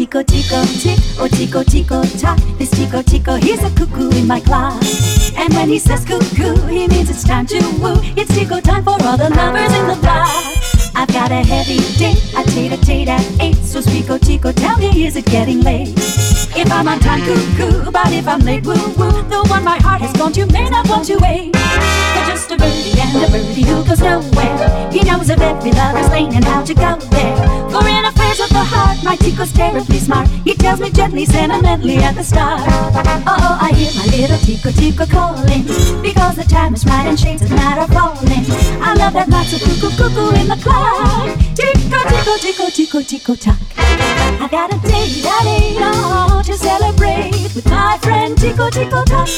Tico, tico, tick, oh tico, tico, tock. This tico, tico, he's a cuckoo in my class. And when he says cuckoo, he means it's time to woo. It's tico time for all the lovers in the block. I've got a heavy date, a tate at 8. So Tico, Tico, tell me, is it getting late? If I'm on time, cuckoo, but if I'm late, woo woo. The one my heart has gone to may not want to wait. But just a birdie and a birdie who goes nowhere. He knows of every lover's lane and how to go there. For in affairs of the heart, my Tico's terribly smart. He tells me gently, sentimentally at the start. Oh, I hear my little Tico, Tico calling, because the time is right and shades of night are falling. I love that lots of cuckoo, cuckoo in the clock. Tico, tico, tico, tico, tico, tock. I got a date at 8 on to celebrate with my friend Tico, Tico, tock.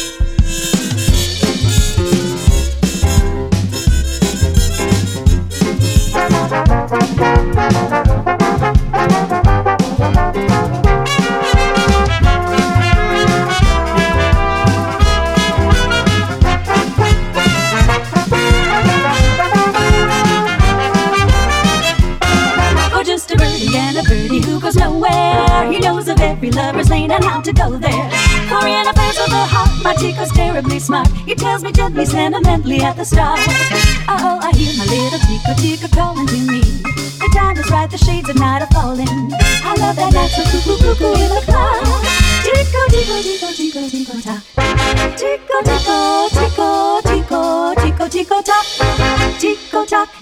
A birdie who goes nowhere. He knows of every lover's lane and how to go there. For in affairs of the heart, my Tico's terribly smart. He tells me gently, sentimentally at the start. Oh, I hear my little Tico, Tico calling to me. The time is right, the shades of night are falling. I love that night so cuckoo, cuckoo in the cloud. Tico, Tico, Tico, Tico, Tico, tock. Tico, Tico, Tico, Tico, Tico, Tico, tock. Tico, tock.